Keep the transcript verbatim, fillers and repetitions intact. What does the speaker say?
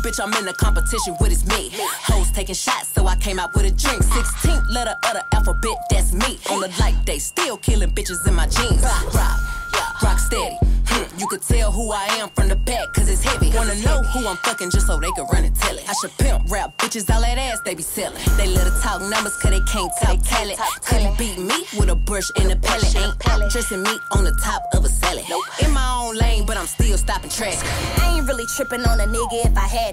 bitch, I'm in a competition with it's me. Hoes taking shots, so I came out with a drink. sixteenth letter of the alphabet, that's me. On the light day, still killing bitches in my jeans. Rock, rock steady. Hmm, you could tell who I am from the back, cause it's heavy. Wanna know who I'm fucking just so they can run and tell it. I should pimp rap bitches, all that ass they be selling. They let her talk numbers, cause they can't talk talent. Couldn't beat me with a brush and a pellet. Ain't out dressing me on the top of a salad. In my own lane, but I'm still stopping traffic. I ain't really tripping on a nigga if I had